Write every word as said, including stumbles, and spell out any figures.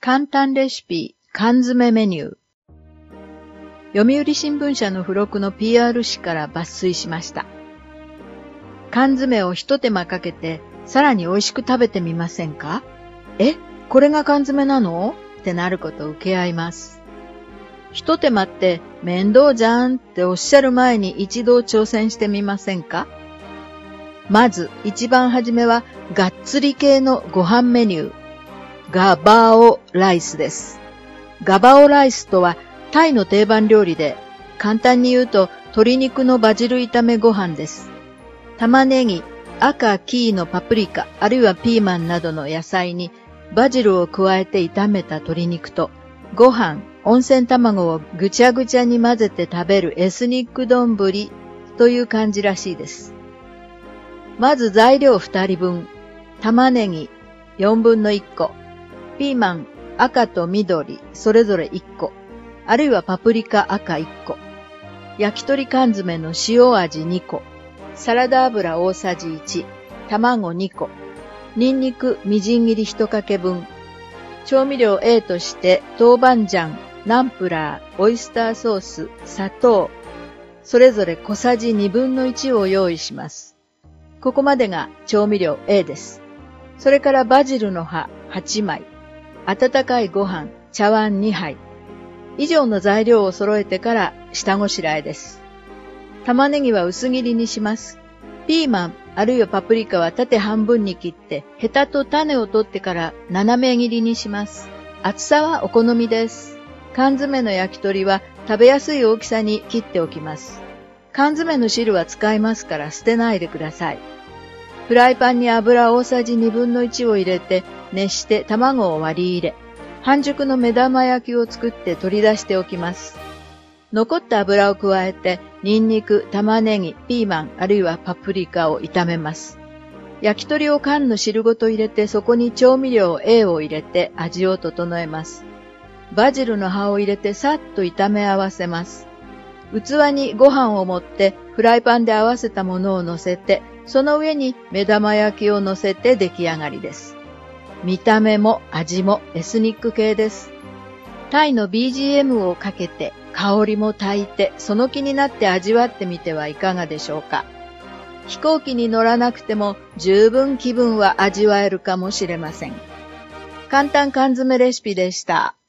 簡単レシピ、缶詰メニュー。読売新聞社の付録の ピーアール 誌から抜粋しました。缶詰を一手間かけて、さらに美味しく食べてみませんか？え、これが缶詰なの？ってなることを受け合います。一手間って面倒じゃんっておっしゃる前に一度挑戦してみませんか？まず一番初めはがっつり系のご飯メニュー。ガバオライスです。ガバオライスとはタイの定番料理で、簡単に言うと鶏肉のバジル炒めご飯です。玉ねぎ、赤、黄のパプリカ、あるいはピーマンなどの野菜にバジルを加えて炒めた鶏肉と、ご飯、温泉卵をぐちゃぐちゃに混ぜて食べるエスニック丼という感じらしいです。まず材料ふたりぶん、玉ねぎよんぶんのいっこ、ピーマン赤と緑それぞれいっこ、あるいはパプリカ赤いっこ、焼き鳥缶詰の塩味にこ、サラダ油大さじいち、卵にこ、ニンニクみじん切りいちかけぶん、調味料 A として豆板醤、ナンプラー、オイスターソース、砂糖、それぞれ小さじにぶんのいちを用意します。ここまでが調味料 A です。それからバジルの葉はちまい、温かいご飯、茶碗にはい。以上の材料を揃えてから下ごしらえです。玉ねぎは薄切りにします。ピーマン、あるいはパプリカは縦半分に切って、ヘタと種を取ってから斜め切りにします。厚さはお好みです。缶詰の焼き鳥は食べやすい大きさに切っておきます。缶詰の汁は使いますから捨てないでください。フライパンに油大さじにぶんのいちを入れて熱して卵を割り入れ、半熟の目玉焼きを作って取り出しておきます。残った油を加えてニンニク、玉ねぎ、ピーマンあるいはパプリカを炒めます。焼き鳥を缶の汁ごと入れてそこに調味料 A を入れて味を整えます。バジルの葉を入れてさっと炒め合わせます。器にご飯を盛ってフライパンで合わせたものを乗せて、その上に目玉焼きを乗せて出来上がりです。見た目も味もエスニック系です。タイの ビージーエム をかけて香りも焚いてその気になって味わってみてはいかがでしょうか。飛行機に乗らなくても十分気分は味わえるかもしれません。簡単缶詰レシピでした。